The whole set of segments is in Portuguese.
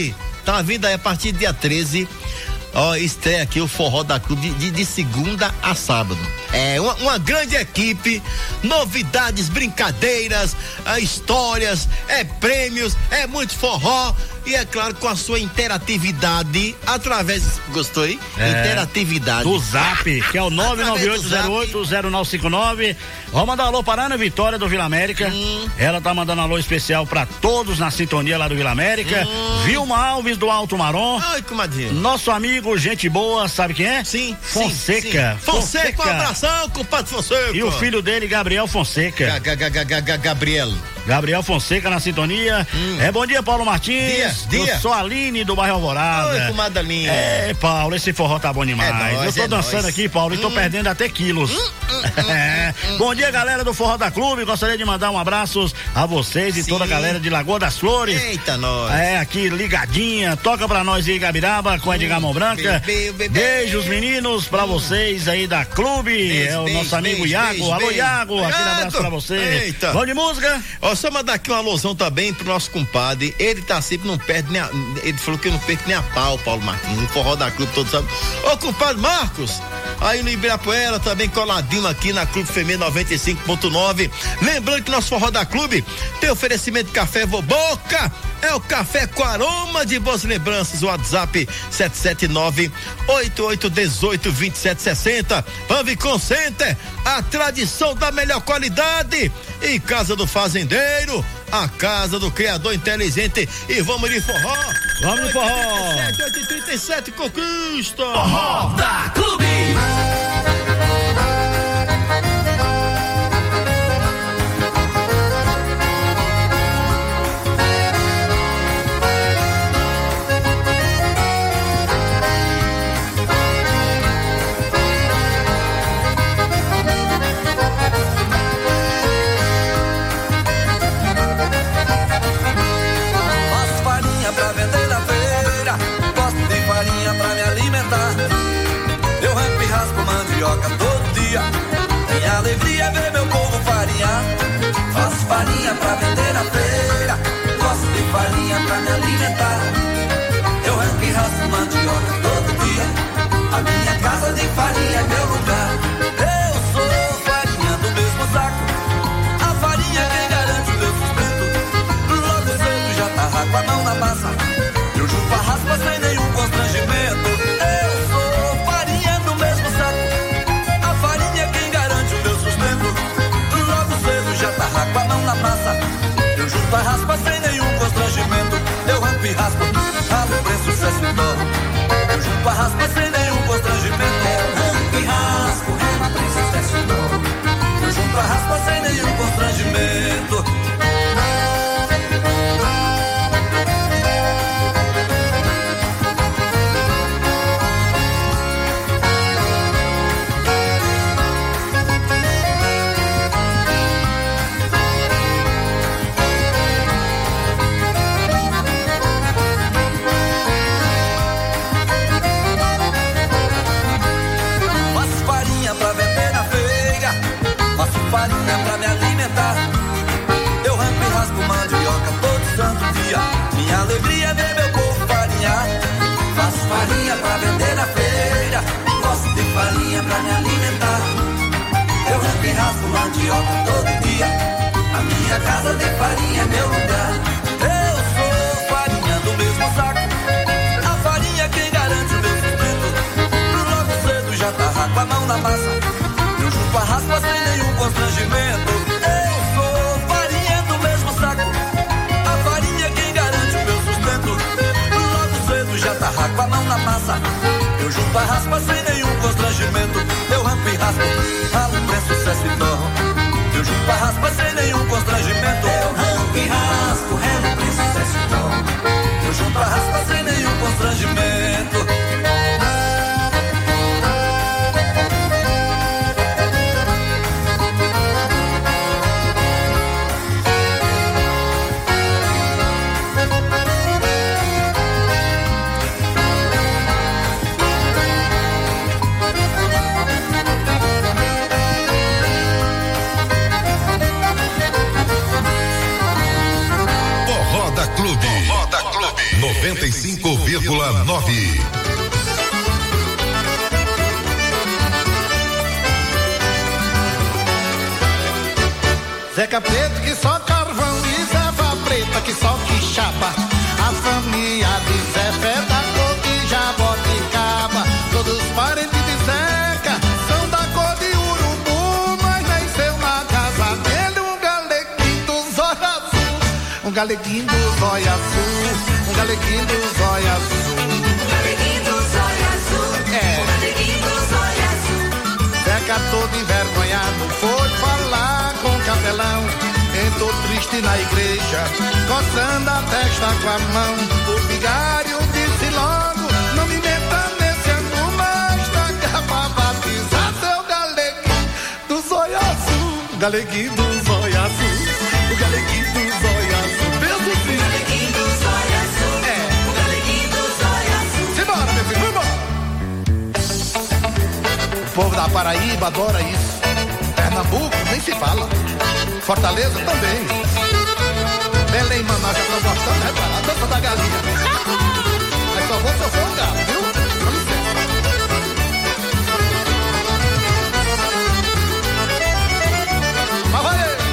Tá vindo aí a partir do dia 13. Ó, estreia aqui o Forró da Clube de segunda a sábado. É uma grande equipe, novidades, brincadeiras, histórias, prêmios, muito forró e é claro com a sua interatividade através, gostou aí? Interatividade. Do Zap, que é o 998080959. Vamos mandar um alô para Ana Vitória do Vila América. Ela tá mandando um alô especial para todos na sintonia lá do Vila América. Vilma Alves do Alto Marom. Ai, comadinha. Nosso amigo, gente boa, sabe quem é? Sim. Fonseca. Sim. Fonseca, um abração, compadre Fonseca. E o filho dele, Gabriel Fonseca. Gabriel Fonseca na sintonia. Bom dia, Paulo Martins. Dia. Eu sou a Aline do bairro Alvorada. Oi, comadre Aline. Paulo, esse forró tá bom demais. Eu tô dançando aqui, Paulo, e tô perdendo até quilos. Bom dia, galera do Forró da Clube. Gostaria de mandar um abraço a vocês e toda a galera de Lagoa das Flores. Eita, nós. Aqui ligadinha. Toca pra nós aí, Gabiraba, com Edgar Mão Branca. Beijos, meninos, pra vocês aí da Clube. O nosso amigo Iago. Alô, Iago. Aquele abraço pra você. Eita. Vamos de música? Só mandar aqui uma alusão também pro nosso compadre. Ele tá sempre, não perde nem ele falou que eu não perco nem a pau, Paulo Martins, no Forró da Clube, todos sabem. Ô, compadre Marcos, aí no Ibirapuera, também coladinho aqui na Clube Feminino 95.9. Lembrando que nosso Forró da Clube tem oferecimento de café Voboca. É o café com aroma de boas lembranças. O WhatsApp 779-8818-2760. Panvicom Center, a tradição da melhor qualidade. E Casa do Fazendeiro, a casa do criador inteligente. E vamos de forró. Vamos de forró. 837 conquista. Forró da Clube. Todo dia, minha alegria é ver meu povo farinhar. Faço farinha pra vender na feira, gosto de farinha pra me alimentar. Eu arranco e raspo mandioca todo dia, a minha casa de farinha é meu lugar. Eu sou farinha do mesmo saco, a farinha quem garante o meu sustento. Logo cedo já tá com a mão na massa, eu junto a raspa sem nenhum constrangimento. Com a mão na massa, eu junto a raspa sem nenhum constrangimento. Eu rampo e raspo, ralo preço, sucesso e dó. Eu junto a raspa sem nenhum constrangimento. Eu rampo e raspo, ralo preço, sucesso e dó. Eu junto a raspa sem nenhum constrangimento. Farinha pra me alimentar, eu rampo e raspo mandioca todo santo dia. Minha alegria é ver meu povo farinhar. Faço farinha pra vender na feira, gosto de farinha pra me alimentar. Eu rampo e raspo mandioca todo dia, a minha casa de farinha é meu lugar. Eu sou farinha do mesmo saco, a farinha quem garante o meu sustento. Logo cedo já tá com a mão na massa, eu junto a raspa sem nenhum constrangimento. Eu sou farinha do mesmo saco, a farinha quem garante o meu sustento. Logo cedo já tá com a mão na massa, eu junto a raspa sem nenhum constrangimento. Eu rampo e raspo, ralo preço, sucesso e dó. Eu junto a raspa sem nenhum constrangimento. Eu rampo e raspo, ralo preço, sucesso e dó. Eu junto a raspa sem nenhum constrangimento. 95,9. Zeca Preto que só carvão e Zeva Preta que só que chapa. A família de Zé Fé da cor de jaboticaba. Todos os parentes de Zeca são da cor de urubu, mas nasceu na casa dele um galeguinho dos olhos azul. Um galeguinho dos olhos azul. Um galeguinho dos olhos azul. Um galeguinho dos olhos azul. Um galeguinho dos olhos azul. Zeca todo envergonhado foi falar com o capelão. Entrou triste na igreja, coçando a testa com a mão. O vigário disse logo: não me meta nesse ângulo, mas taca pra batizar seu galeguinho dos olhos azul. Galeguinho dos olhos azul. O galeguinho dos olhos azul. Pensa assim. O galeguinho dos olhos azul. O galeguinho dos olhos azul. Simbora, meu filho, vamos. O povo da Paraíba adora isso. Pernambuco nem se fala. Fortaleza também. Belém, Manaus, já estão gostando, repara, a dança da galinha. Mas só vou se eu for um galo, viu? Com licença. Mas vai aí.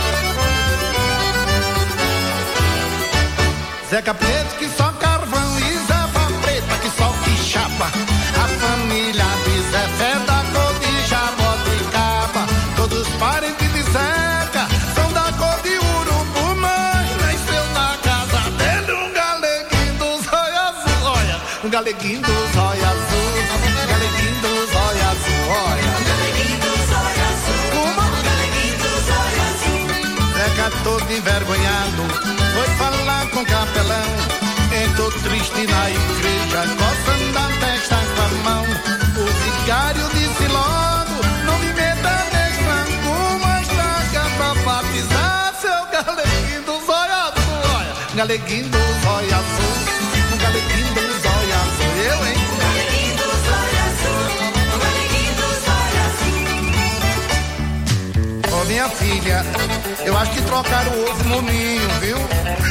Zeca Preto que só carvão e Zeva Preta que só que chapa. A família de Zé Fé da cor de jaboticaba. Todos os parentes de Zeca são da cor de urubu, mas nasceu na casa dele um galeguinho dos olhos azul. Olha, um galeguinho dos olhos azul. Um galeguinho dos olhos azul. Olha, um galeguinho dos olhos azul. Um galeguinho dos olhos azul. Zeca todo envergonhado foi falar com o capelão. Entrou triste na igreja, coçando a testa com a mão. O vigário disse logo: não me meta nesse ângulo, mas traga pra batizar seu galeguinho dos olhos azul. Olha, galeguinho dos olhos azul. Um galeguinho dos olhos azul. Eu, hein? Um galeguinho dos olhos azul. Um galeguinho dos olhos azul. Ô, minha filha, eu acho que trocaram o ovo no ninho, viu?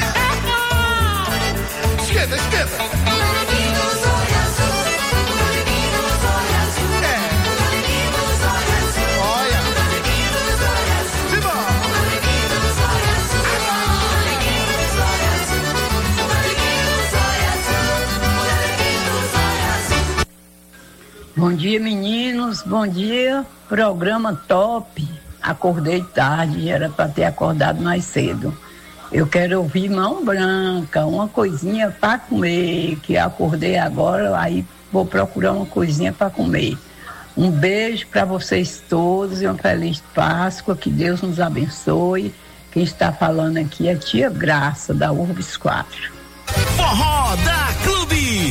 Esquerda, esquerda. Um galeguinho dos olhos azul. Um galeguinho dos olhos azul. Um galeguinho dos olhos azul. Olha. Um galeguinho dos olhos azul. Simbora. Um galeguinho dos olhos azul. Um galeguinho dos olhos azul. Um galeguinho dos olhos azul. Um galeguinho dos olhos azul. Bom dia, meninos. Bom dia. Programa top. Acordei tarde, era para ter acordado mais cedo. Eu quero ouvir Mão Branca, uma coisinha para comer, que acordei agora, aí vou procurar uma coisinha para comer. Um beijo para vocês todos e uma feliz Páscoa, que Deus nos abençoe. Quem está falando aqui é Tia Graça, da Urbis 4. Forró da Clube.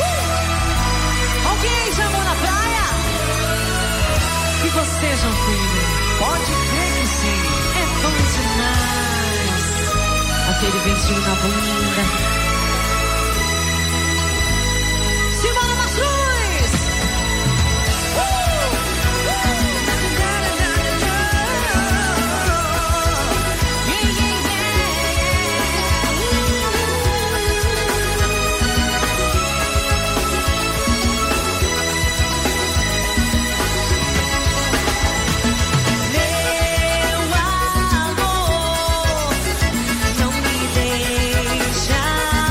Alguém chamou na praia? E você, João Filho? Pode crer que sim. É bom demais. Aquele beijinho na bunda. Simona Mastruz! Meu amor, não me deixa.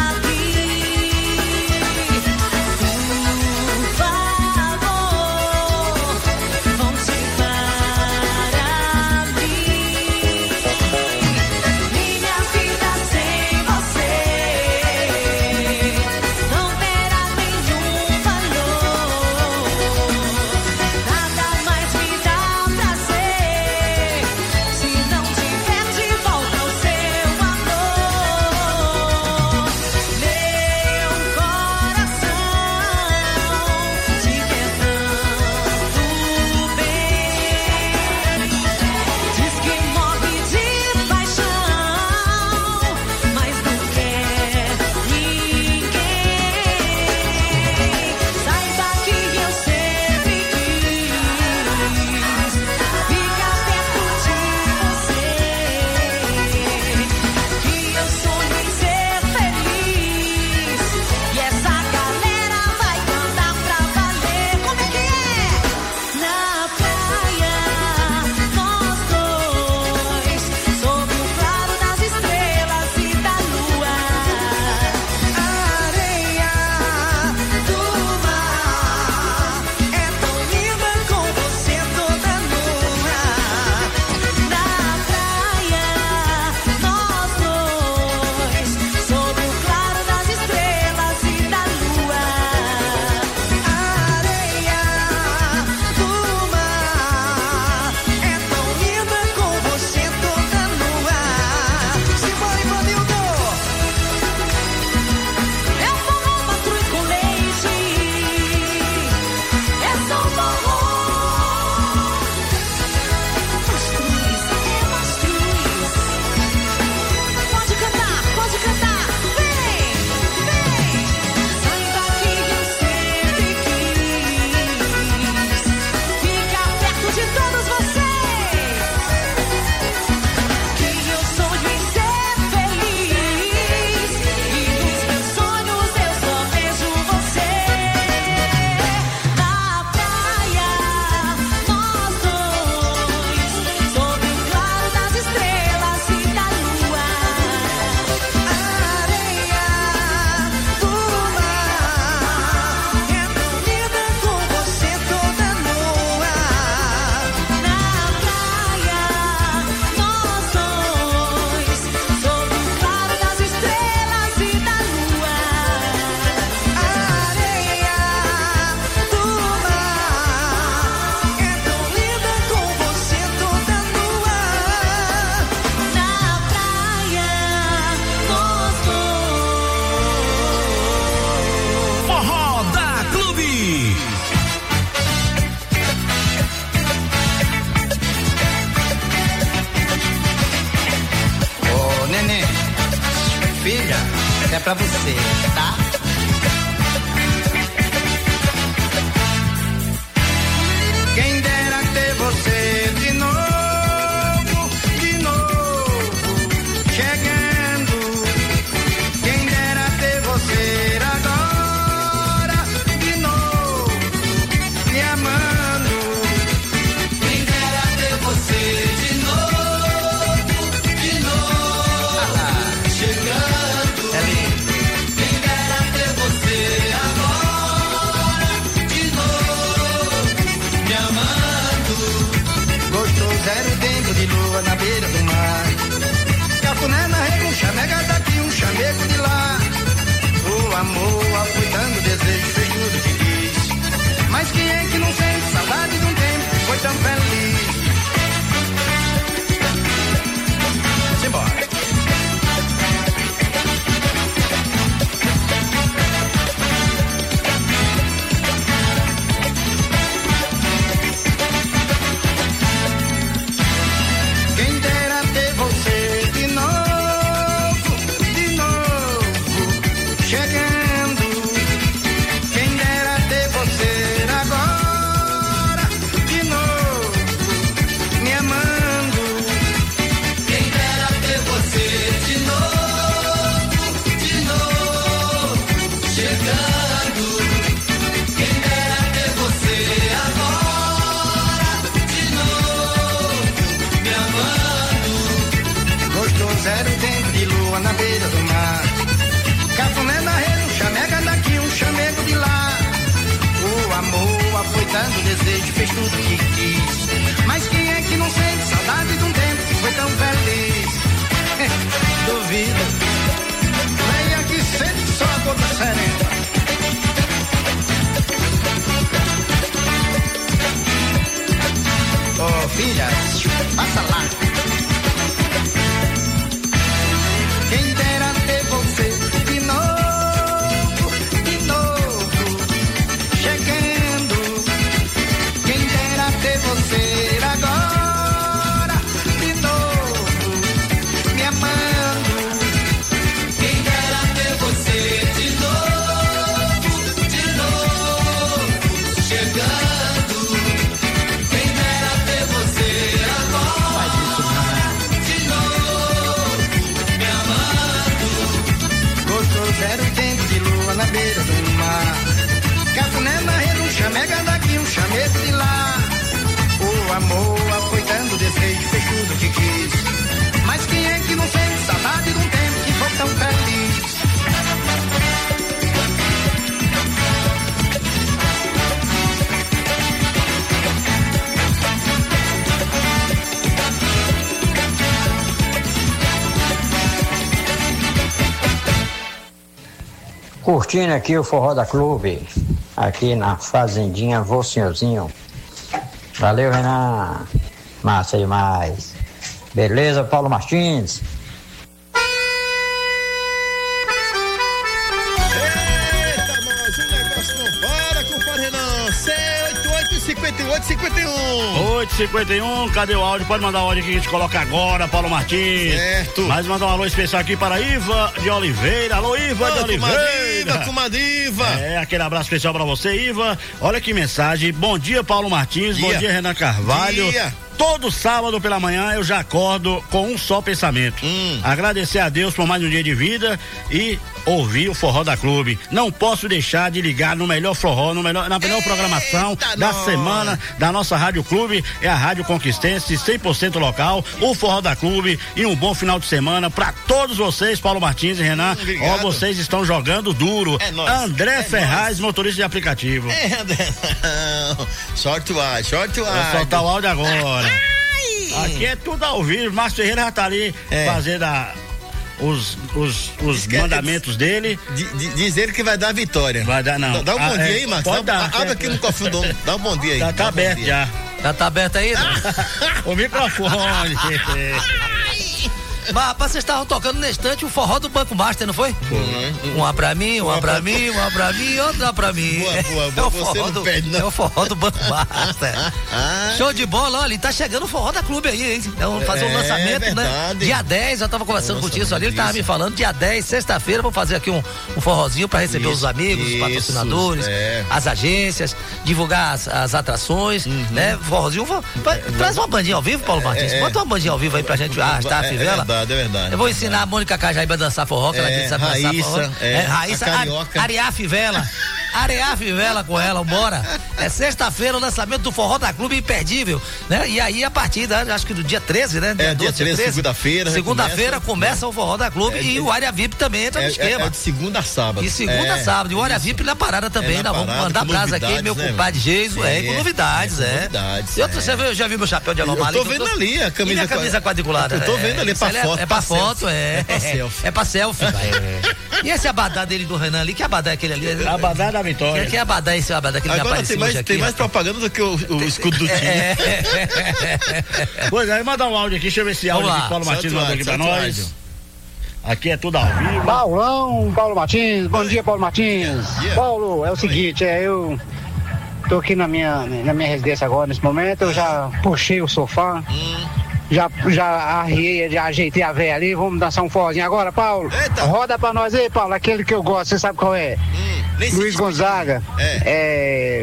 Gostoso era o tempo de lua na beira do mar. Cafuné na rede, um chamega daqui, um chamego de lá. O amor afoitando o desejo, fez tudo que quis. Mas quem é que não sente saudade de um tempo que foi tão feliz? Duvida. Vem aqui, sente só a gota serena. Oh, filha, passa lá. Quem dera ter você de novo, chegando. Quem dera ter você agora, de novo, me amando. Quem dera ter você de novo, chegando. Quem dera ter você agora, de novo, me amando. Gostoso era o tempo de lua na beira do mar. Cafuné na rede, um chamega daqui, um chamego de lá. O amor afoitando o desejo, fez tudo que quis. Mas quem é que não sente saudade de um tempo que foi tão feliz? Curtindo aqui o Forró da Clube, aqui na Fazendinha Vô Senhorzinho. Valeu, Renan. Massa demais. Beleza, Paulo Martins? Eita, mas o negócio não para, compadre Renan. 8h51, cadê o áudio? Pode mandar o áudio que a gente coloca agora, Paulo Martins. Certo. Mas mandar um alô especial aqui para Iva de Oliveira. Alô, Iva de Oliveira. Comadriva. É, aquele abraço especial para você, Iva. Olha que mensagem. Bom dia, Paulo Martins. Bom dia, Renan Carvalho. Todo sábado pela manhã eu já acordo com um só pensamento. Agradecer a Deus por mais um dia de vida e ouvir o Forró da Clube. Não posso deixar de ligar no melhor forró, na melhor programação da semana da nossa Rádio Clube. É a Rádio Conquistense, 100% local, o Forró da Clube, e um bom final de semana pra todos vocês, Paulo Martins e Renan. Ó, vocês estão jogando duro. André Ferraz, motorista de aplicativo. André. Sorte o ar. Vou soltar o áudio agora. Aqui é tudo ao vivo. Márcio Ferreira já tá ali fazendo os mandamentos dele. Diz ele que vai dar vitória. Vai dar, não. Dá um bom dia aí, Marcos. Pode dar. Abre aqui no cofre do dá um bom dia aí. Tá aberto já. Já tá aberto aí? O microfone. Mas rapaz, vocês estavam tocando na estante o forró do Banco Master, não foi? Uma pra mim, uma pra mim, uma pra mim e outra pra mim. Boa, você não perde, não. É o forró do Banco Master. Show de bola, olha, tá chegando o Forró da Clube aí, hein? Vamos fazer um lançamento, né? Dia 10, eu tava conversando com o Tício ali, ele tava me falando, dia 10, sexta-feira, vou fazer aqui um forrozinho pra receber os amigos, os patrocinadores, as agências, divulgar as atrações, né? Forrozinho, traz uma bandinha ao vivo, Paulo Martins, bota uma bandinha ao vivo aí pra gente arrastar a fivela. É verdade. Eu vou ensinar a Mônica Cajaíba a dançar forró, que ela disse sabe dançar forró. Raíssa, arear a fivela. Arear a fivela com ela, bora. É sexta-feira o lançamento do Forró da Clube imperdível, né? E aí a partir acho que do dia 13, né? Dia 13, segunda-feira. Segunda-feira começa o Forró da Clube e o Área VIP também entra no esquema. É de segunda a sábado. E segunda a sábado. E o Área VIP na parada também, nós vamos mandar brasa aqui, meu compadre Geiso, com novidades, E outra, você já viu meu chapéu de Alomar ali? Eu tô vendo ali a camisa. E minha camisa quadriculada? Eu tô vendo ali, pra foto. É pra foto, É pra selfie. É pra selfie. E esse abadá dele do Renan ali, que abadá é aquele ali? Abadá da Vitória. Que abadá esse abadá que ele me Agora apareceu hoje aqui? Tem mais propaganda do que o escudo do time. Pois aí, mandar um áudio aqui, deixa eu ver esse áudio que Paulo Martins mandou aqui pra nós. Aqui é tudo ao vivo. Paulo Martins, bom dia, Paulo Martins. Paulo, é o seguinte, eu tô aqui na minha residência agora, nesse momento, eu já puxei o sofá. Já arriei, já ajeitei a véia ali, vamos dançar um forrozinho agora, Paulo. Eita. Roda pra nós aí, Paulo, aquele que eu gosto, você sabe qual é? Luiz Gonzaga.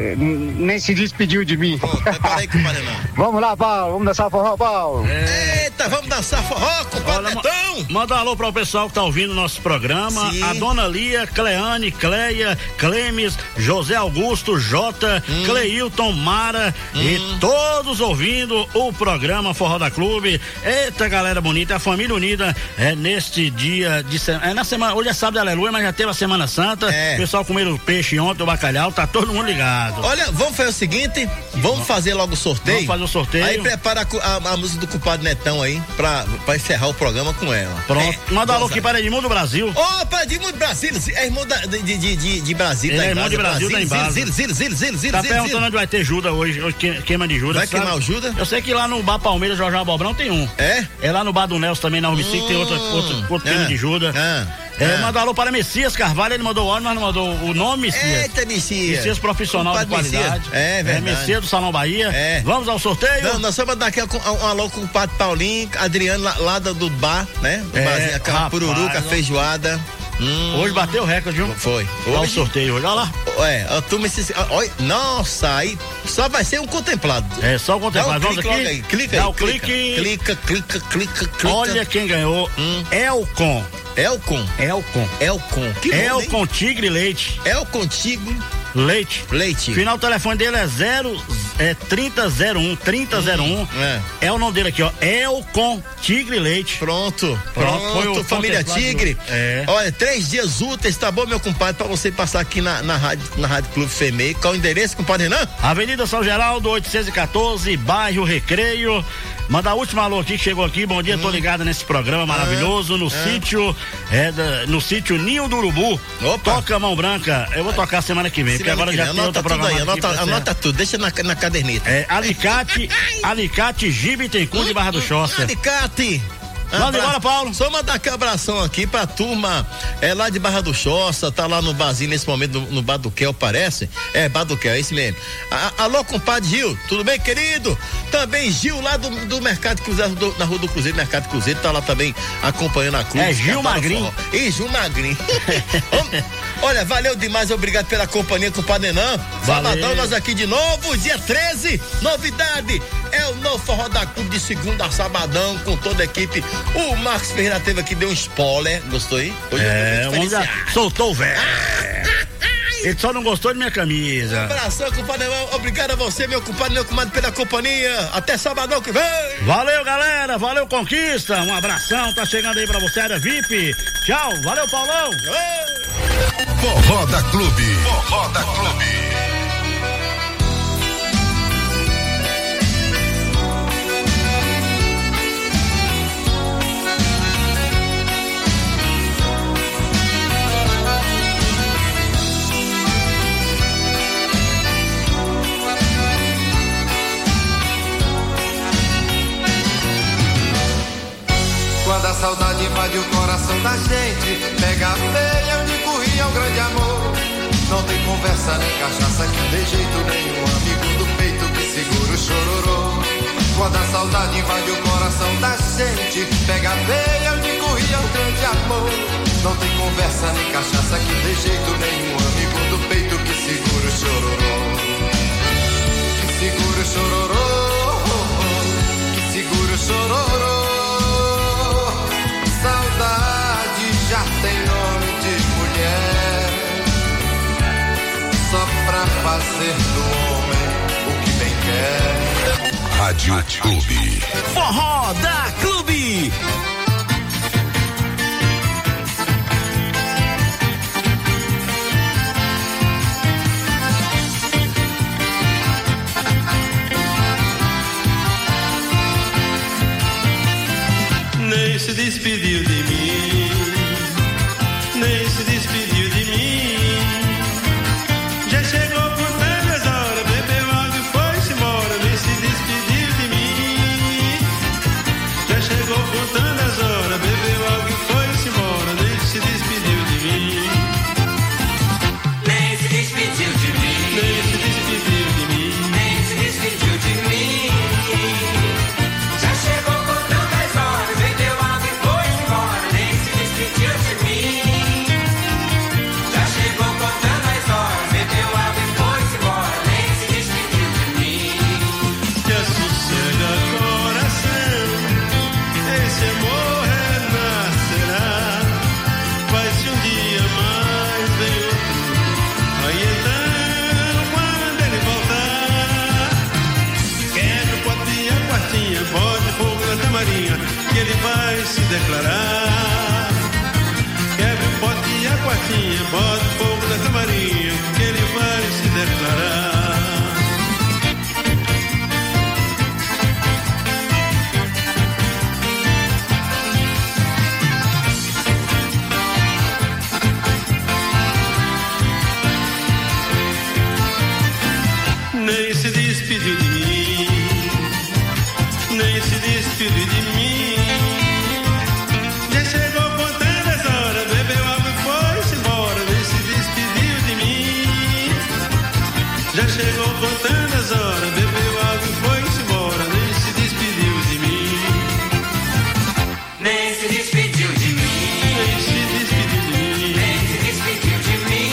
Nem se despediu de mim. Prepara aí, compadre. Vamos lá, Paulo, vamos dançar forró, Paulo. Eita, Eita, vamos dançar forró, compadre Netão. Manda um alô para o pessoal que tá ouvindo o nosso programa. Sim. A Dona Lia, Cleane, Cleia, Clemes, José Augusto, Jota, Cleilton, Mara e todos ouvindo o programa Forró da Clube. Eita, galera bonita, a família unida neste dia de na semana, hoje é sábado, aleluia, mas já teve a Semana Santa. O pessoal comeu o peixe ontem, o bacalhau, tá todo mundo ligado. Olha, vamos fazer o seguinte, vamos fazer logo o sorteio. Vamos fazer o sorteio. Aí prepara a música do compadre Netão aí, pra encerrar o programa com ela. Pronto, manda alô aqui para Edmundo Brasil. Ô, para Edmundo Brasil, é irmão de Brasil, é irmão de Brasil, tá em base. Tá perguntando onde vai ter Judas hoje, queima de Judas. Vai queimar o Judas? Eu sei que lá no Bar Palmeiras, Jorge Abobrão tem um. É lá no Bar do Nelson também, na Urbicic, tem outro queima de Judas. Mandou alô para Messias Carvalho, ele mandou o ônibus, mas não mandou o nome, Messias. Eita, Messias. Messias profissional de qualidade. É verdade. Messias do Salão Bahia. Vamos ao sorteio? Não, nós vamos mandar aqui um alô com o Padre Paulinho, Adriano, lá do bar, né? Do barzinho, a pururuca, a feijoada. Hoje bateu o recorde, viu? Foi. Olha o sorteio hoje, olha lá. A turma nossa, aí só vai ser um contemplado. Só o contemplado. Vamos aqui. Aí, clica dá aí. O clique. Clica. Olha quem ganhou. Elcon. Que bom, Elcon Tigre Leite. Elcon Tigre Leite. Final do telefone dele é 3001. É o nome dele aqui, ó. Elcon Tigre Leite. Pronto. Família Tigre. Olha, 3 dias úteis, tá bom, meu compadre, pra você passar aqui na Rádio Clube FEMEI. Qual o endereço, compadre Renan? Avenida São Geraldo, 814, bairro Recreio. Manda a última alô aqui que chegou aqui. Bom dia, tô ligado nesse programa maravilhoso no sítio, no sítio Ninho do Urubu. Toca Mão Branca. Eu vou tocar semana que vem, porque agora já tem outra programação. Anota tudo, deixa na caderneta. Alicate Gibitencum de Barra do Choça. Alicate. Manda embora, Paulo. Só mandar aqui um abração aqui pra turma lá de Barra do Choça, tá lá no barzinho nesse momento, no Bar do Kel, parece? Bar do Kel, é esse mesmo. Alô, compadre Gil, tudo bem, querido? Também Gil lá do Mercado Cruzeiro, na Rua do Cruzeiro, Mercado Cruzeiro, tá lá também acompanhando a clube. Gil Magrinho. Gil Magrinho. Olha, valeu demais, obrigado pela companhia, compadre Renan. Sabadão, nós aqui de novo, dia 13, novidade, é o novo Forró da Clube de segunda a sabadão, com toda a equipe. O Marcos Ferreira teve aqui, deu um spoiler, gostou aí? Hoje soltou o velho. Ele só não gostou de minha camisa. Um abração, compadre. Obrigado a você, meu compadre, meu comadre, pela companhia. Até sabadão que vem. Valeu, galera. Valeu, Conquista. Um abração. Tá chegando aí pra você, área VIP. Tchau. Valeu, Paulão. Forró da Clube. Forró da Clube. Quando a saudade invade o coração da gente, pega a veia onde corria um grande amor. Não tem conversa nem cachaça que dê jeito nenhum, amigo do peito que segura o chororô. Quando a saudade invade o coração da gente, pega a veia onde corria um grande amor. Não tem conversa nem cachaça que dê jeito nenhum, amigo do peito que segura o chororô. Que segura o chororô, que segura o chororô. Saudade já tem nome de mulher, só pra fazer do homem o que bem quer. Rádio Clube. Forró da Clube. Nem se despediu de mim, nem se despediu de mim. Já chegou por tantas horas, bebeu água e foi-se embora, nem se despediu de mim. Já chegou por tantas Aí então, quando ele voltar, quebra o pote e a quartinha, bote fogo na camarinha, que ele vai se declarar. Quebra o pote e a quartinha, bote fogo na camarinha, que ele vai se declarar. Nem se despediu de mim, nem se despediu de mim. Já chegou contando as horas, bebeu água e foi-se embora, nem se despediu de mim. Já chegou contando as horas, bebeu água e foi-se embora, nem se despediu de mim. Nem se despediu de mim, nem se despediu de mim, nem se despediu de mim.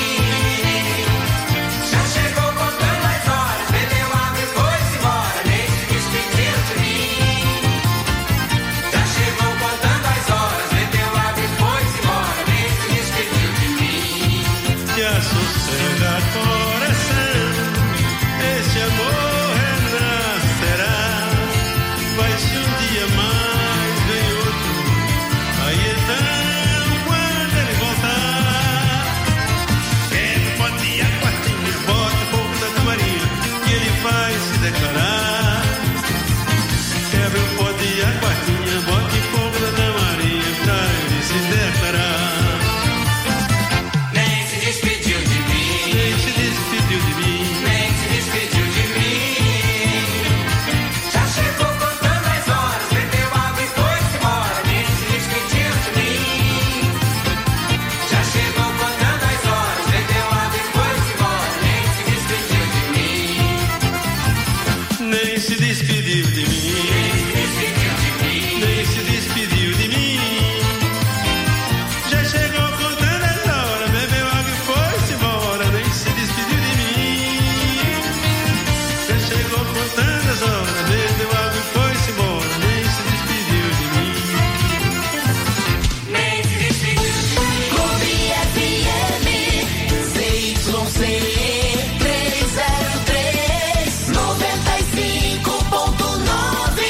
Já chegou contando as horas, bebeu água e foi-se embora, nem se despediu de mim. Já chegou contando as horas, bebeu água e foi-se embora, nem se despediu de mim. Que assossega coração, esse amor renascerá. Vai se um dia mais vem outro, aí então quando ele voltar, quebra o pote e a quartinha, bota fogo na camarinha, que ele vai se declarar. Quebra o pote e a quartinha, bote fogo na camarinha, pra ele se declarar. Nem se despediu de mim, Nem se despediu de mim, nem se despediu de mim. Já chegou contando as horas, bebeu água e foi-se embora, nem se despediu de mim. Já chegou contando as horas, bebeu água e foi-se embora, nem se despediu de mim. nem se despediu de mim, nem se despediu de mim. Já chegou contando as horas, bebeu água e foi-se embora, nem se despediu de mim. Já chegou contando as horas, bebeu água e foi-se embora, nem se despediu de mim. Nem se despediu de mim. Clube FM, ZYC 303, 95.9.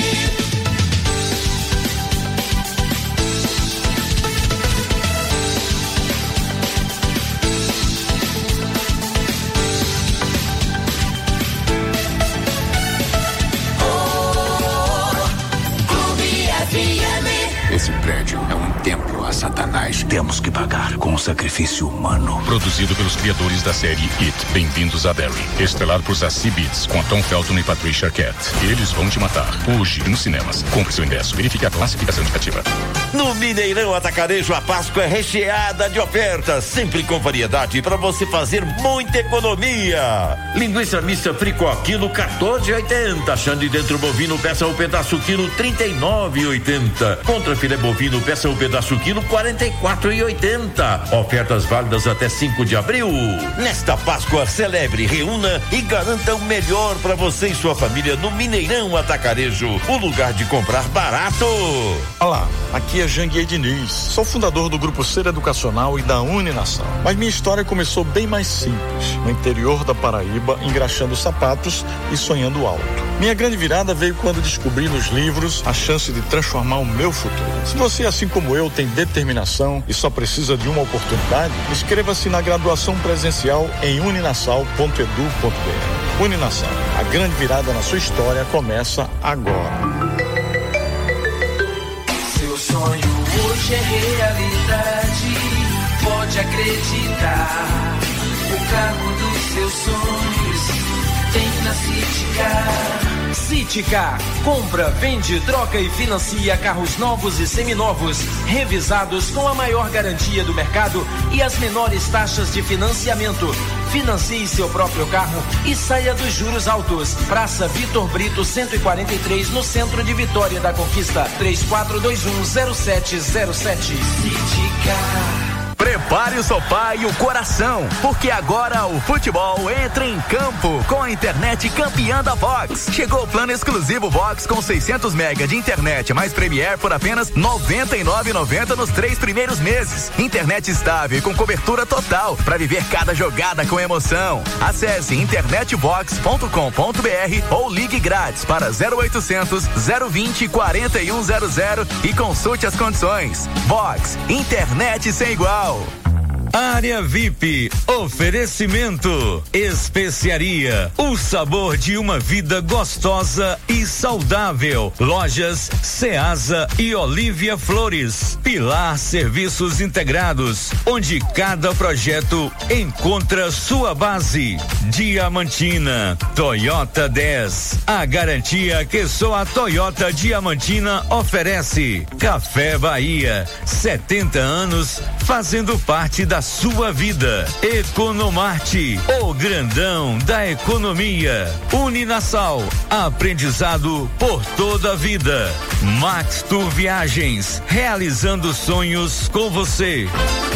Clube FM. Esse prédio é um templo a Satanás. Temos que pagar com um sacrifício humano. Produzido pelos criadores da série It, Bem-vindos a Derry. Estrelado por Zazie Beetz, com Tom Felton e Patricia Arquette. Eles vão te matar. Hoje, nos cinemas. Compre seu ingresso. Verifique a classificação indicativa. No Mineirão Atacarejo, a Páscoa é recheada de ofertas, sempre com variedade para você fazer muita economia. Linguiça mista Fricó, quilo 14,80. Xande dentro bovino, peça o pedaço quilo 39,80. Contra filé bovino, peça o pedaço quilo 44,80. Ofertas válidas até 5 de abril. Nesta Páscoa, celebre, reúna e garanta o melhor para você e sua família no Mineirão Atacarejo, o lugar de comprar barato. Olá, aqui é Janguier Diniz. Sou fundador do Grupo Ser Educacional e da Uninação. Mas minha história começou bem mais simples, no interior da Paraíba, engraxando sapatos e sonhando alto. Minha grande virada veio quando descobri nos livros a chance de transformar o meu futuro. Se você, assim como eu, tem determinação e só precisa de uma oportunidade, inscreva-se na graduação presencial em uninasal.edu.br. Uninasal, a grande virada na sua história começa agora. Seu sonho hoje é realidade, pode acreditar. O carro dos seus sonhos tem na Citicar. Citicar, compra, vende, troca e financia carros novos e seminovos, revisados com a maior garantia do mercado e as menores taxas de financiamento. Financie seu próprio carro e saia dos juros altos. Praça Vitor Brito 143, no centro de Vitória da Conquista. 34210707. Citicar. Prepare o sofá e o coração, porque agora o futebol entra em campo com a internet campeã da Vox. Chegou o plano exclusivo Vox com 600 mega de internet mais Premiere por apenas R$ 99,90 nos 3 primeiros meses. Internet estável e com cobertura total para viver cada jogada com emoção. Acesse internetvox.com.br ou ligue grátis para 0800 020 4100 e consulte as condições. Vox, internet sem igual. Área VIP, oferecimento, especiaria, o sabor de uma vida gostosa e saudável. Lojas Ceasa e Olívia Flores. Pilar Serviços Integrados, onde cada projeto encontra sua base. Diamantina, Toyota 10, a garantia que só a Toyota Diamantina oferece. Café Bahia, 70 anos fazendo parte da sua vida. Economarte, o grandão da economia. Uninasal, aprendizado por toda a vida. Max Tour Viagens, realizando sonhos com você.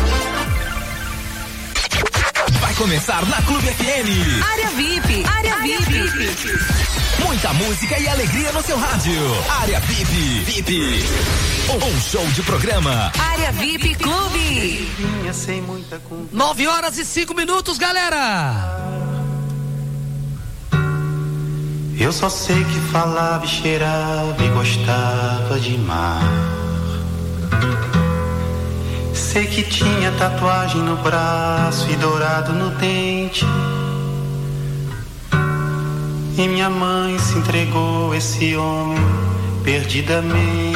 Vai começar na Clube FM. Área VIP. Área VIP. Muita música e alegria no seu rádio. Área VIP. Um show de programa. Área VIP Clube. 9h05, galera. Eu só sei que falava e cheirava e gostava de mar. Sei que tinha tatuagem no braço e dourado no dente. E minha mãe se entregou a esse homem perdidamente.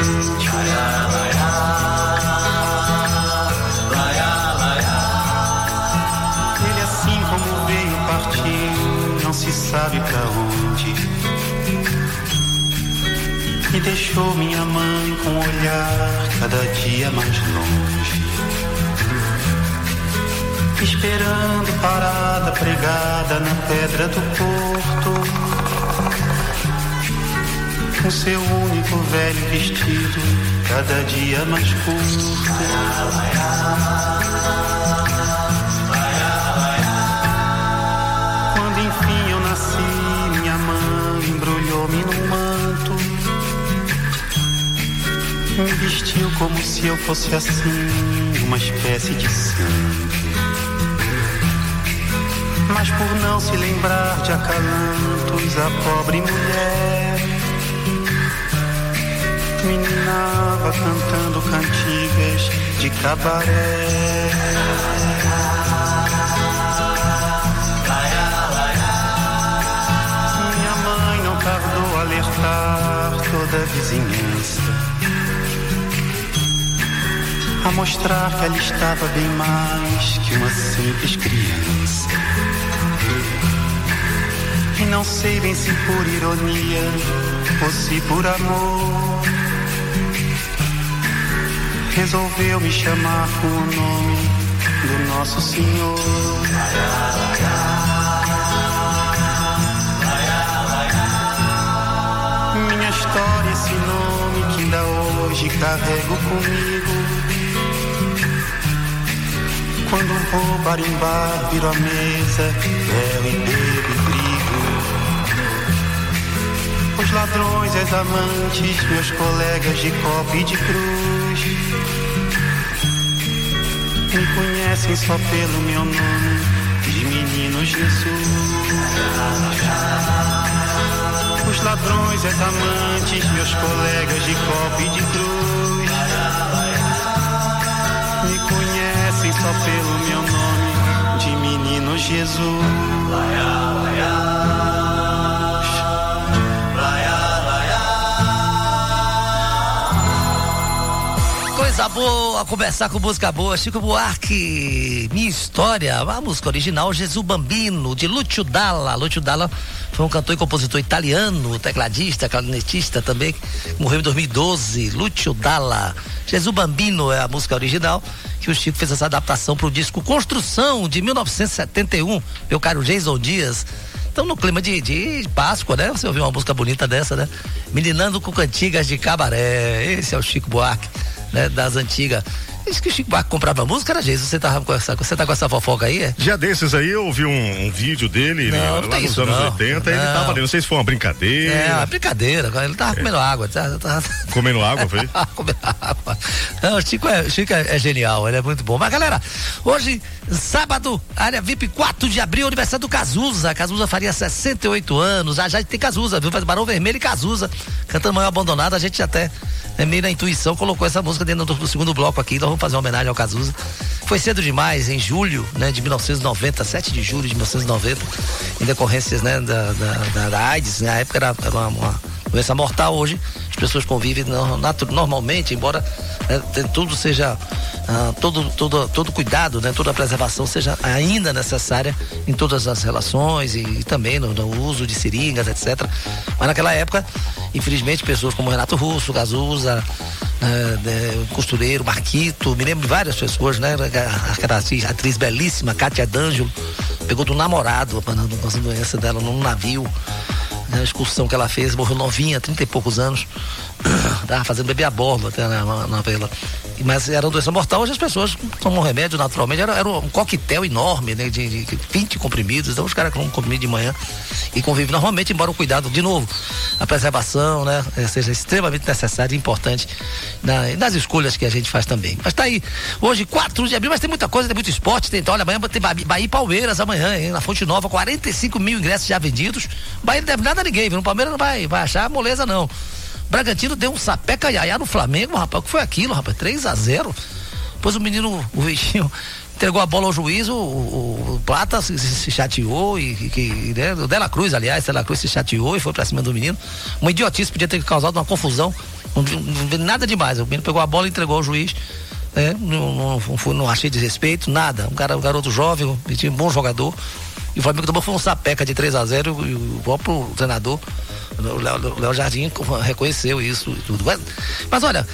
Ele assim como veio partiu, não se sabe pra onde. E deixou minha mãe com o olhar cada dia mais longe, esperando parada pregada na pedra do porto, com seu único velho vestido cada dia mais curto. Quando enfim eu nasci, minha mãe embrulhou-me num manto, me vestiu como se eu fosse assim, uma espécie de santo. Mas por não se lembrar de acalantos, a pobre mulher meninava cantando cantigas de cabaré. Minha mãe não tardou a alertar toda a vizinhança, a mostrar que ela estava bem mais que uma simples criança. E não sei bem se por ironia ou se por amor, resolveu me chamar com o nome do Nosso Senhor. Minha história, esse nome que ainda hoje carrego comigo. Quando vou barimbar, viro a mesa, bebo e bebo e brigo. Os ladrões, as amantes, meus colegas de copo e de cruz, me conhecem só pelo meu nome de Menino Jesus. Os ladrões, as amantes, meus colegas de copo e de cruz, me conhecem só pelo meu nome de Menino Jesus. Coisa boa, conversar com música boa. Chico Buarque, Minha História, a música original Jesus Bambino, de Lúcio Dalla. Lúcio Dalla foi um cantor e compositor italiano, tecladista, clarinetista também, morreu em 2012. Lúcio Dalla. Jesus Bambino é a música original, que o Chico fez essa adaptação para o disco Construção, de 1971, meu caro Jason Dias. Então, no clima de Páscoa, né? Você ouviu uma música bonita dessa, né? Meninando com cantigas de cabaré. Esse é o Chico Buarque, né, das antigas. Diz que o Chico Buarque comprava música, era Jesus. Você tá com essa fofoca aí, é? Dia desses aí eu vi um vídeo dele, não lá nos anos 80, ele tava ali, não sei se foi uma brincadeira. É, uma brincadeira, ele tava comendo água. Comendo água, foi? Comendo água. Não, o Chico é genial, ele é muito bom. Mas galera, hoje, sábado, área VIP 4 de abril, aniversário do Cazuza. Cazuza faria 68 anos, já tem Cazuza, viu? Faz Barão Vermelho e Cazuza, cantando Manhã Abandonada, a gente até, meio na intuição, colocou essa música dentro do segundo bloco aqui, então vamos fazer uma homenagem ao Cazuza. Foi cedo demais, em julho, né, de 1990, 7 de julho de 1990, em decorrências, né, da AIDS, na época era uma doença mortal. Hoje as pessoas convivem normalmente, embora, né, tudo seja, todo cuidado, né, toda a preservação seja ainda necessária em todas as relações e também no uso de seringas, etc. Mas naquela época, infelizmente, pessoas como Renato Russo, Cazuza, Costureiro, Marquito, me lembro de várias pessoas, né? Aquela atriz belíssima, Cátia D'Angelo, pegou do namorado a doença dela num navio, né? A excursão que ela fez, morreu novinha, 30 e poucos anos, tava fazendo bebê a bordo até na vela. Mas era uma doença mortal. Hoje as pessoas tomam remédio naturalmente, era um coquetel enorme, né, de 20 comprimidos. Então os caras tomam comprimido de manhã e convivem normalmente, embora o cuidado, de novo, a preservação, né, seja extremamente necessária e importante nas escolhas que a gente faz também. Mas tá aí, hoje 4 de abril, mas tem muita coisa, tem muito esporte, então olha, amanhã tem Bahia e Palmeiras amanhã, hein, na Fonte Nova, 45 mil ingressos já vendidos. Bahia não deve nada a ninguém, viu? O Palmeiras não vai achar moleza não. Bragantino deu um sapeca iaiá no Flamengo, rapaz. O que foi aquilo, rapaz? 3-0. Depois o menino, o Vitinho, entregou a bola ao juiz, o Plata se chateou né, o Dela Cruz se chateou e foi pra cima do menino. Uma idiotice, podia ter causado uma confusão. Não nada demais. O menino pegou a bola e entregou ao juiz. Não achei desrespeito, nada. Um garoto jovem, um bom jogador. E o Flamengo tomou um sapeca de 3-0 e o próprio treinador, o Léo Jardim, reconheceu isso e tudo. Mas olha,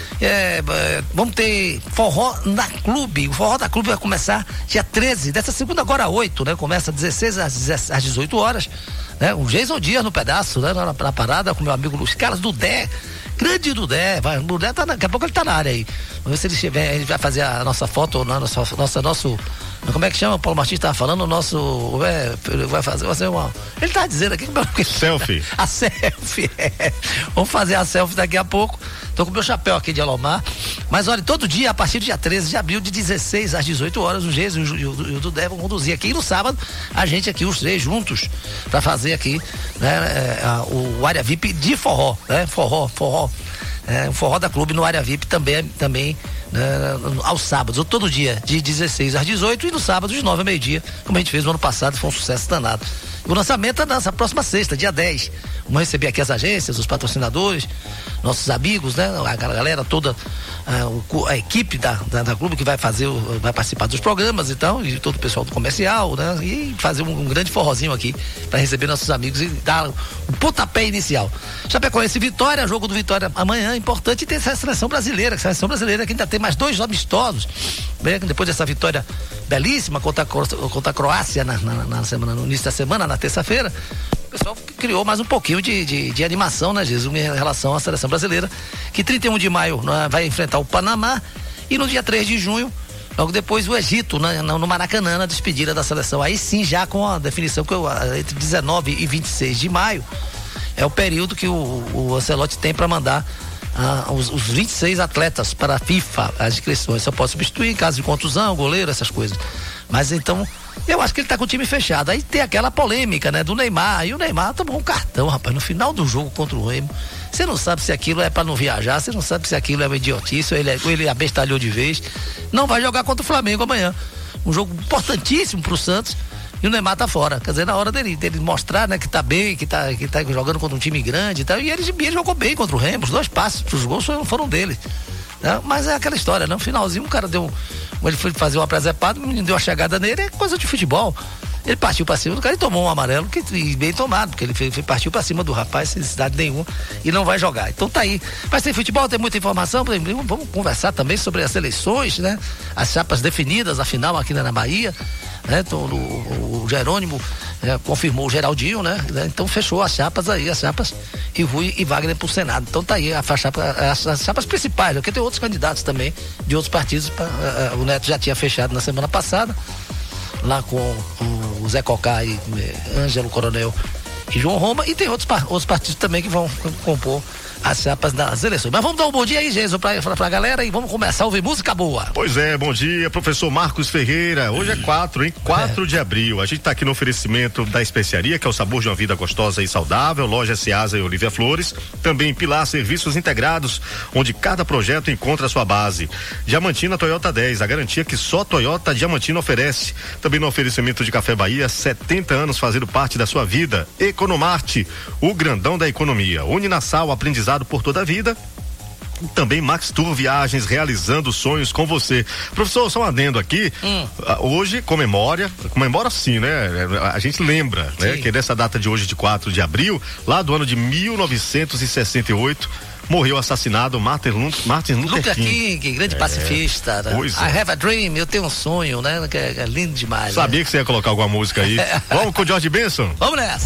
vamos ter forró na Clube. O forró da Clube vai começar dia 13, dessa segunda agora 8, né? Começa 16 às 18 horas, né? O Jason Dias no pedaço, né? Na parada com meu amigo Luiz Carlos Dudé. Grande Dudé, o Dudé daqui a pouco ele tá na área aí. Vamos ver se ele estiver, a gente vai fazer a nossa foto, nosso, como é que chama? O Paulo Martins estava falando, o nosso, vai fazer uma, ele tá dizendo aqui, selfie. A selfie, vamos fazer a selfie daqui a pouco. Tô com meu chapéu aqui de Alomar, mas olha, todo dia, a partir do dia 13 de abril, de 16 às 18 horas, o Geis e o Dudé vão conduzir aqui, e no sábado, a gente aqui, os três juntos, pra fazer aqui, né, o área VIP de forró, né, forró, o forró da Clube no área VIP também, né, aos sábados, todo dia, de 16 às 18 e no sábado, de 9 ao meio-dia, como a gente fez no ano passado, foi um sucesso danado. O lançamento é nessa próxima sexta, dia 10. Vamos receber aqui as agências, os patrocinadores, nossos amigos, né? A galera toda, a equipe da Clube que vai participar dos programas e tal, e todo o pessoal do comercial, né? E fazer um grande forrozinho aqui para receber nossos amigos e dar o pontapé inicial. Chapecoense e Vitória, jogo do Vitória amanhã, importante ter essa seleção brasileira, que ainda tem mais 2 amistosos, né? Depois dessa vitória belíssima contra a Croácia no início da semana, na terça-feira, o pessoal criou mais um pouquinho de animação, né, Jesus, em relação à seleção brasileira, que 31 de maio, né, vai enfrentar o Panamá, e no dia 3 de junho, logo depois, o Egito, né, no Maracanã, na despedida da seleção. Aí sim, já com a definição que entre 19 e 26 de maio é o período que o Ancelotti tem para mandar os 26 atletas para a FIFA, as inscrições. Só pode substituir em caso de contusão, goleiro, essas coisas. Mas então, eu acho que ele tá com o time fechado. Aí tem aquela polêmica, né, do Neymar. E o Neymar tomou um cartão, rapaz, no final do jogo contra o Remo. Você não sabe se aquilo é para não viajar, você não sabe se aquilo é uma idiotice, ou ele abestalhou de vez. Não vai jogar contra o Flamengo amanhã. Um jogo importantíssimo pro Santos. E o Neymar tá fora. Quer dizer, na hora dele mostrar, né, que tá bem, que tá jogando contra um time grande e tal. E ele jogou bem contra o Remo. Os 2 passos pros gols foram dele. Né? Mas é aquela história, né? No finalzinho, o cara ele foi fazer uma presepada, o menino deu uma chegada nele, é coisa de futebol. Ele partiu pra cima do cara e tomou um amarelo, e bem tomado, porque ele partiu pra cima do rapaz sem necessidade nenhuma e não vai jogar. Então tá aí. Mas tem futebol, tem muita informação, vamos conversar também sobre as eleições, né? As chapas definidas, afinal, aqui na Bahia, né? Então, o Jerônimo confirmou o Geraldinho, né? Então fechou as chapas e Rui e Wagner pro Senado. Então tá aí as chapas principais, porque tem outros candidatos também de outros partidos. O Neto já tinha fechado na semana passada, lá com o Zé Cocá e Ângelo Coronel e João Roma, e tem outros partidos também que vão compor as chapas das eleições. Mas vamos dar um bom dia aí, Geiso, pra galera, e vamos começar a ouvir música boa. Pois é, bom dia, professor Marcos Ferreira. Hoje é 4 de abril. A gente tá aqui no oferecimento da Especiaria, que é o sabor de uma vida gostosa e saudável, loja Ceasa e Olivia Flores. Também Pilar Serviços Integrados, onde cada projeto encontra a sua base. Diamantina Toyota 10, a garantia que só Toyota Diamantina oferece. Também no oferecimento de Café Bahia, 70 anos fazendo parte da sua vida. Economarte, o grandão da economia. Uninassal, aprendizado por toda a vida. Também Max Tour Viagens, realizando sonhos com você. Professor, só um adendo aqui. Hoje comemora sim, né? A gente lembra, né? Que nessa data de hoje, de 4 de abril, lá do ano de 1968, morreu assassinado Martin Luther King, grande pacifista, né? I have a dream, eu tenho um sonho, né? Que é lindo demais. Sabia, né? Que você ia colocar alguma música aí. Vamos com o George Benson? Vamos nessa.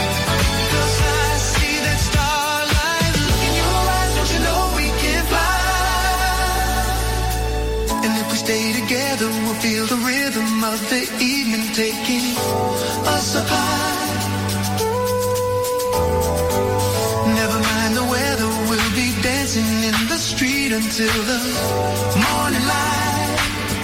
Fly. rhythm of the evening taking us apart. Never mind the weather, we'll be dancing in the street until the morning light.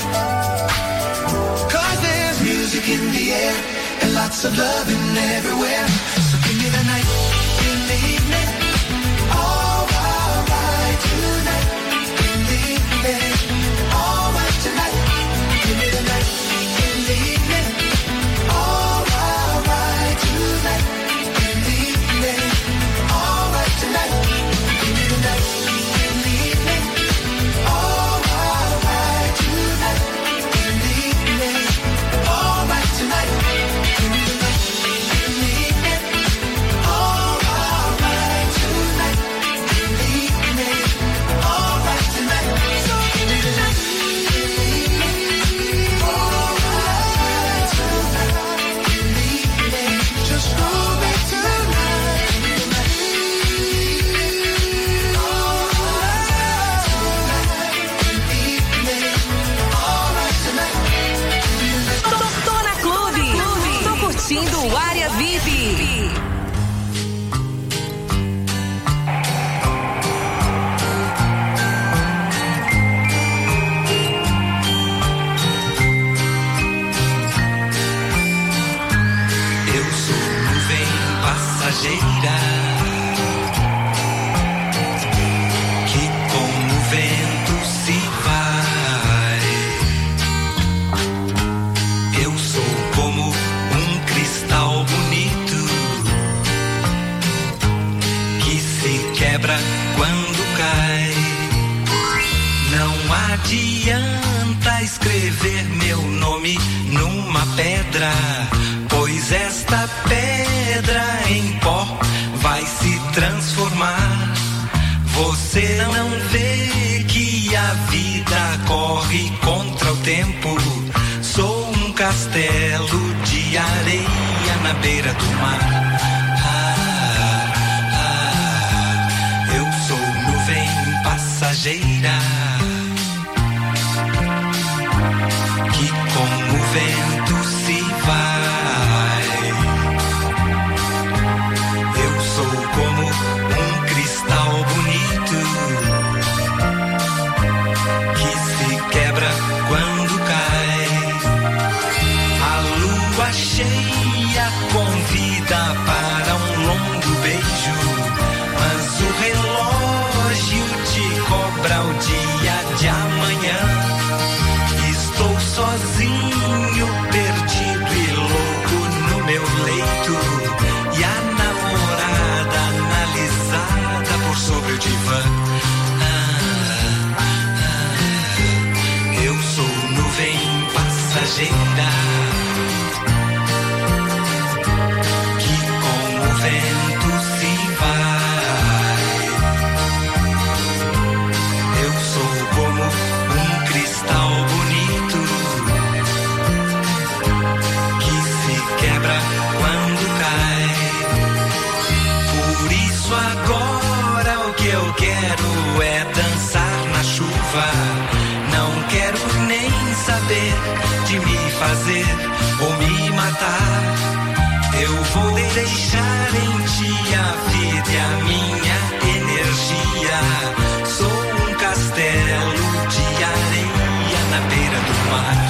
'Cause there's music in the air and lots of loving everywhere. So give me the night in the evening. All right tonight in the evening. All right tonight. Give me the night in the evening. All right tonight in the evening. All right tonight. Give me the night in the evening. All right tonight in the evening. All right tonight. Give me the night in the evening. All right tonight in the evening. All right tonight. So give me the night in the evening. All right tonight in the evening. Just hold me tonight. All right tonight in the evening. All right tonight. Tô na Clube. Tô curtindo o Área VIP. Eu sou nuvem passageira que com o vento se vai. Eu sou como um cristal bonito que se quebra quando cai. Não adianta escrever meu nome numa pedra, pois esta pedra em pó vai se transformar. Você não vê que a vida corre contra o tempo. Sou um castelo de areia na beira do mar. Eu sou nuvem passageira que com o vento se vai. Eu sou como um cristal bonito que se quebra quando cai. A lua cheia convida para um longo beijo, mas o relógio te cobra o dia de amanhã. Estou sozinho, perdido e louco no meu leito, e a namorada analisada por sobre o divã. Eu sou nuvem passageira que com o vento se vai. Eu sou como um cristal bonito que se quebra quando cai. Por isso agora o que eu quero é dançar na chuva. Não quero nem saber de me fazer ou me matar. Eu vou deixar em ti a vida e a minha energia. Sou um castelo de areia na beira do mar.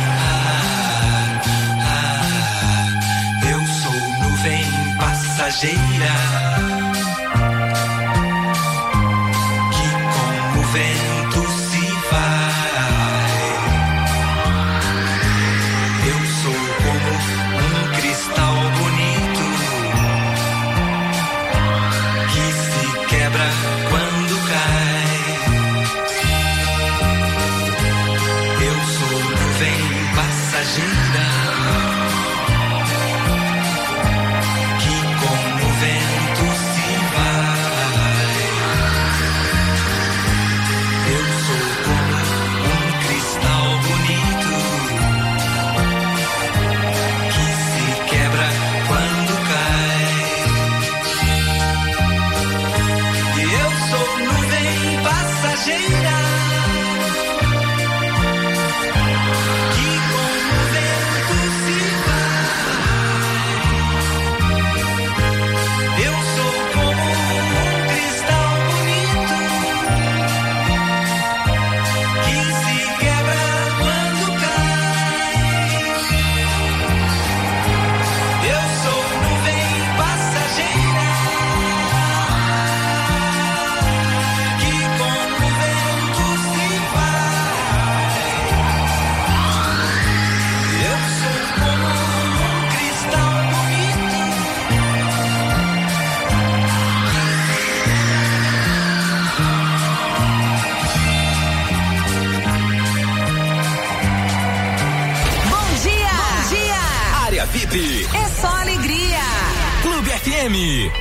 Eu sou nuvem passageira que com o vento se vai. Eu sou como um cristal bonito que se quebra quando cai. Eu sou nuvem passageira que com o vento se vai. Eu sou como um cristal bonito que se quebra quando cai. E eu sou nuvem passageira que com VIP. É só alegria. Clube FM.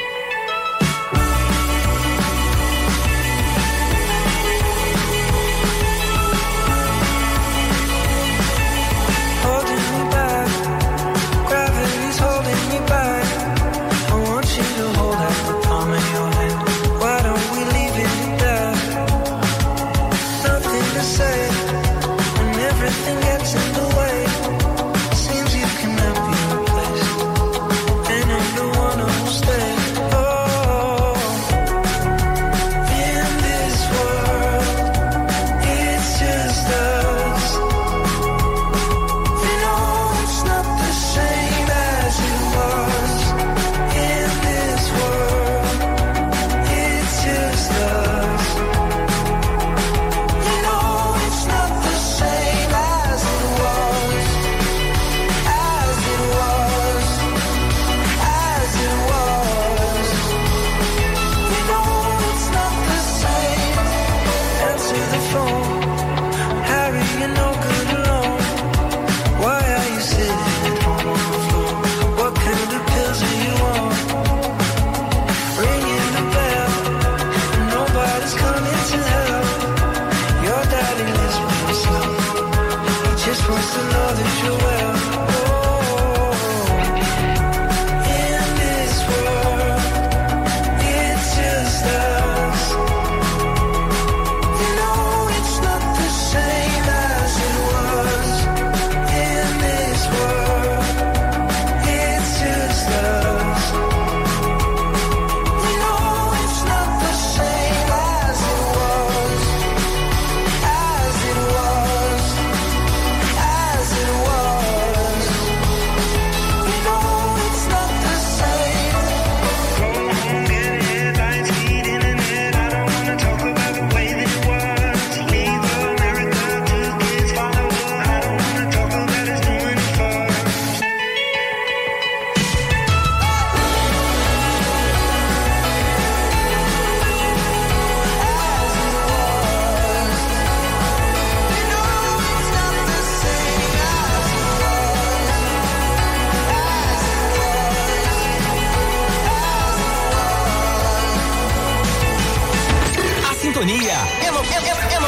É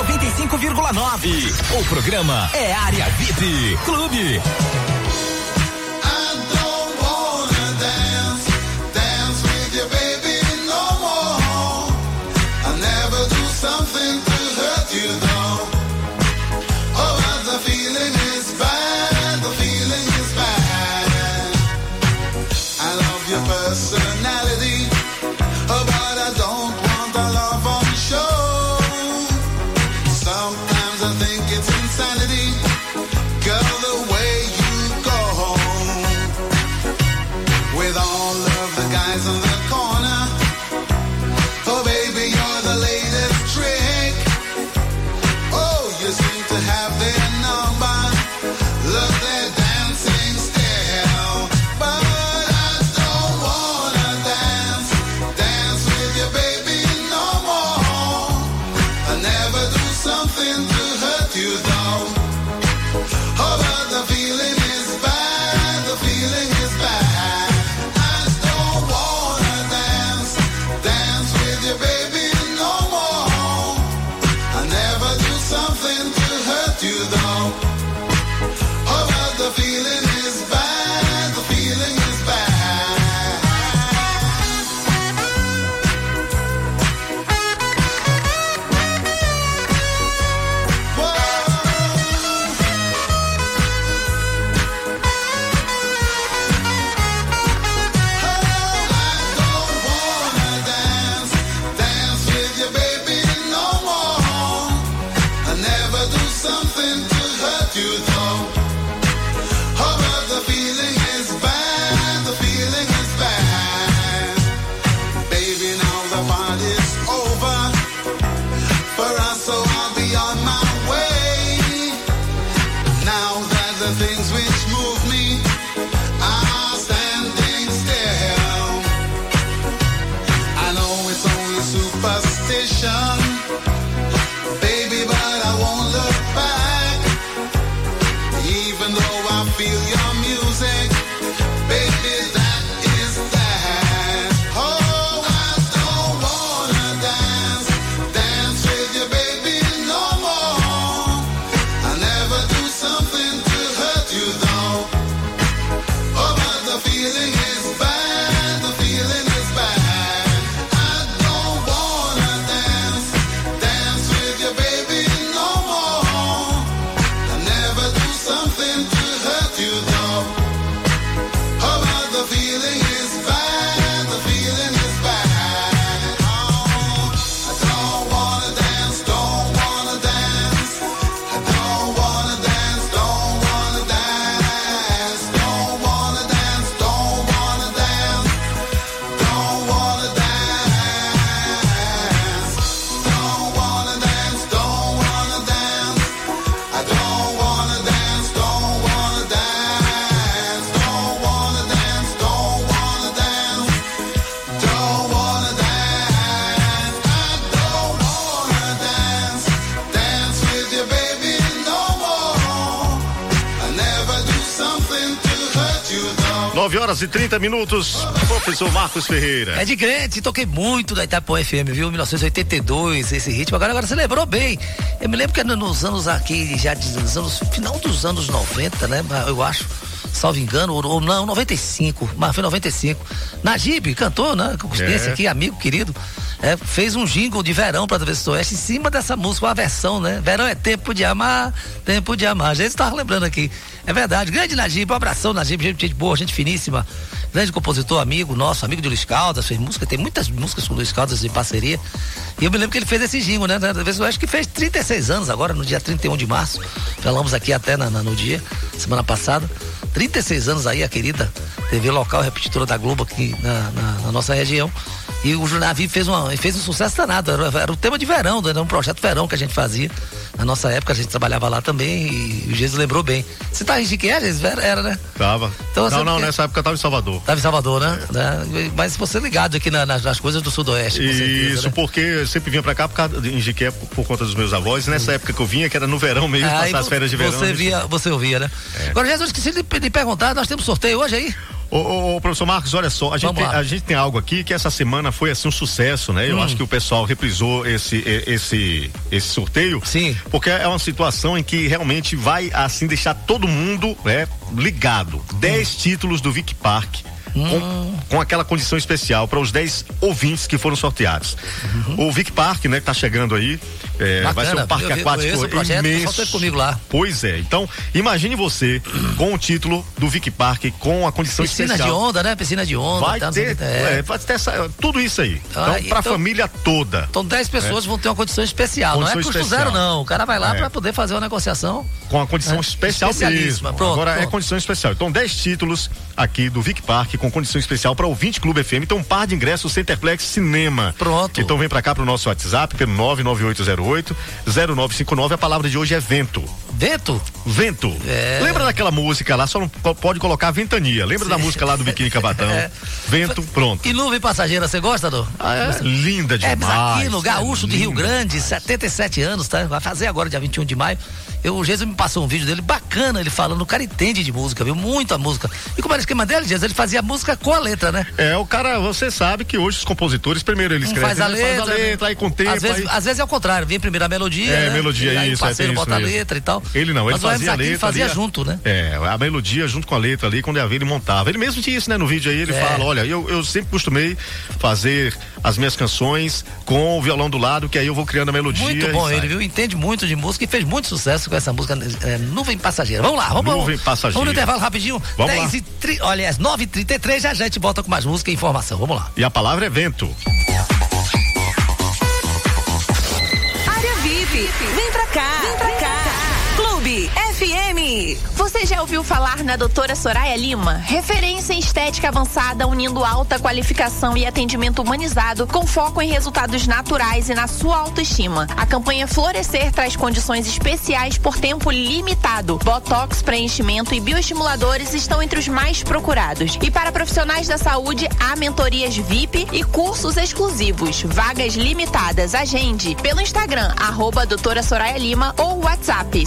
95,9. O programa é Área VIP Clube. Even though I feel your music 9h30, professor Marcos Ferreira. É de crente, toquei muito da Itapuã FM, viu? 1982, esse ritmo. Agora você lembrou bem. Eu me lembro que nos anos aqui, já nos anos, final dos anos 90, né? Eu acho, salvo engano, ou não, 95, mas foi 95. Najib cantou, né? Esse aqui, amigo querido. Fez um jingle de verão pra Travessa Oeste em cima dessa música, uma versão, né? Verão é tempo de amar, tempo de amar. A gente tava lembrando aqui. É verdade. Grande Najib, um abração, Najib, gente boa, gente finíssima. Grande compositor, amigo nosso, amigo de Luiz Caldas, fez música, tem muitas músicas com o Luiz Caldas de parceria. E eu me lembro que ele fez esse jingle, né? Eu acho que fez 36 anos agora, no dia 31 de março. Falamos aqui até no dia, semana passada. 36 anos aí, a querida TV local, repetidora da Globo aqui na nossa região. E o Junavi fez um sucesso danado. Era o tema de verão, era um projeto verão que a gente fazia. Na nossa época a gente trabalhava lá também e o Jesus lembrou bem. Você tá em Jiquié, Jesus? Era, né? Tava. Então, não, nessa época eu tava em Salvador. Tava em Salvador, né? Mas você ligado aqui nas coisas do Sudoeste. Isso, certeza, né? Porque eu sempre vinha pra cá em Jiquié por conta dos meus avós. E nessa época que eu vinha, que era no verão mesmo, passar as férias de verão. Você ouvia, né? Agora, Jesus, esqueci de perguntar, nós temos sorteio hoje aí? Ô, professor Marcos, olha só, a gente tem algo aqui que essa semana foi assim um sucesso, né? Eu acho que o pessoal reprisou esse sorteio. Sim. Porque é uma situação em que realmente vai assim deixar todo mundo, né, ligado. 10 títulos do Vic Park. Com aquela condição especial para os 10 ouvintes que foram sorteados. O Vic Park, né, que tá chegando aí, vai ser um parque aquático imenso. Comigo lá. Pois é, então imagine você com o título do Vic Park, com a condição especial. Piscina de onda, né? Piscina de onda. Vai ter tudo isso aí. Então, pra família toda. Então 10 pessoas vão ter uma condição especial, não é custo zero não. O cara vai lá para poder fazer uma negociação. Com a condição especial mesmo. Agora é condição especial. Então 10 títulos aqui do Vic Park com condição especial para o 20 Clube FM. Então, um par de ingressos Centerplex Cinema. Pronto. Então, vem para cá pro nosso WhatsApp, pelo 99808-0959. A palavra de hoje é vento. Vento? Vento. Lembra daquela música lá? Só não pode colocar Ventania. Lembra da música lá do Biquíni Cabatão? Vento, pronto. E Nuvem Passageira, você gosta, Dô? Linda demais. Aqui no Gaúcho de Rio Grande, 77 anos, tá? Vai fazer agora, dia 21 de maio. O Jesus me passou um vídeo dele bacana, ele falando, o cara entende de música, viu? Muita música. E como era o esquema dele, Jesus? Ele fazia música com a letra, né? O cara, você sabe que hoje os compositores, primeiro eles escrevem, faz a letra, aí com o tempo. Às vezes é o contrário, vem primeiro a melodia, né? Melodia, aí isso. O parceiro bota a letra e tal. Ele não, ele fazia a letra. Ele fazia junto, né? A melodia junto com a letra ali, quando ia ver, ele montava. Ele mesmo disse, né, no vídeo aí, ele fala, olha, eu sempre costumei fazer as minhas canções com o violão do lado, que aí eu vou criando a melodia. Muito bom ele, viu? Entende muito de música e fez muito sucesso com essa música Nuvem Passageira. Vamos lá, Nuvem Passageira. Vamos no intervalo rapidinho. 9h33, já a gente volta com mais música e informação. Vamos lá. E a palavra é vento. Área VIP, vem pra cá. Clube FM. Você já ouviu falar na doutora Soraya Lima? Referência em estética avançada, unindo alta qualificação e atendimento humanizado com foco em resultados naturais e na sua autoestima. A campanha Florescer traz condições especiais por tempo limitado. Botox, preenchimento e bioestimuladores estão entre os mais procurados. E para profissionais da saúde, há mentorias VIP e cursos exclusivos. Vagas limitadas. Agende pelo Instagram, @doutora Soraya Lima ou WhatsApp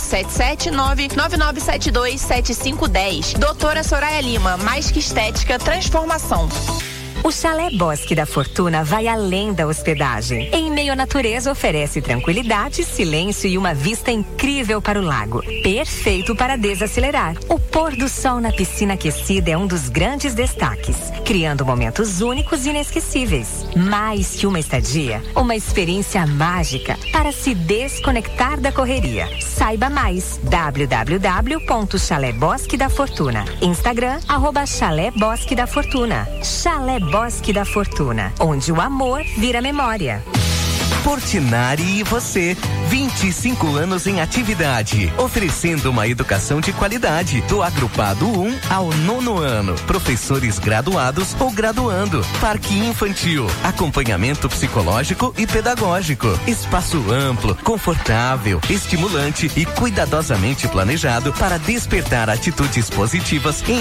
779-9972-7510. Doutora Soraya Lima, mais que estética, transformação. O Chalé Bosque da Fortuna vai além da hospedagem. Em meio à natureza, oferece tranquilidade, silêncio e uma vista incrível para o lago. Perfeito para desacelerar. O pôr do sol na piscina aquecida é um dos grandes destaques, criando momentos únicos e inesquecíveis. Mais que uma estadia, uma experiência mágica para se desconectar da correria. Saiba mais, www.Chalé Bosque da Fortuna. Instagram, @Chalé Bosque da Fortuna. Chalé Bosque da Fortuna, onde o amor vira memória. Portinari e você, 25 anos em atividade, oferecendo uma educação de qualidade, do agrupado 1 ao 9º ano, professores graduados ou graduando, parque infantil, acompanhamento psicológico e pedagógico, espaço amplo, confortável, estimulante e cuidadosamente planejado para despertar atitudes positivas em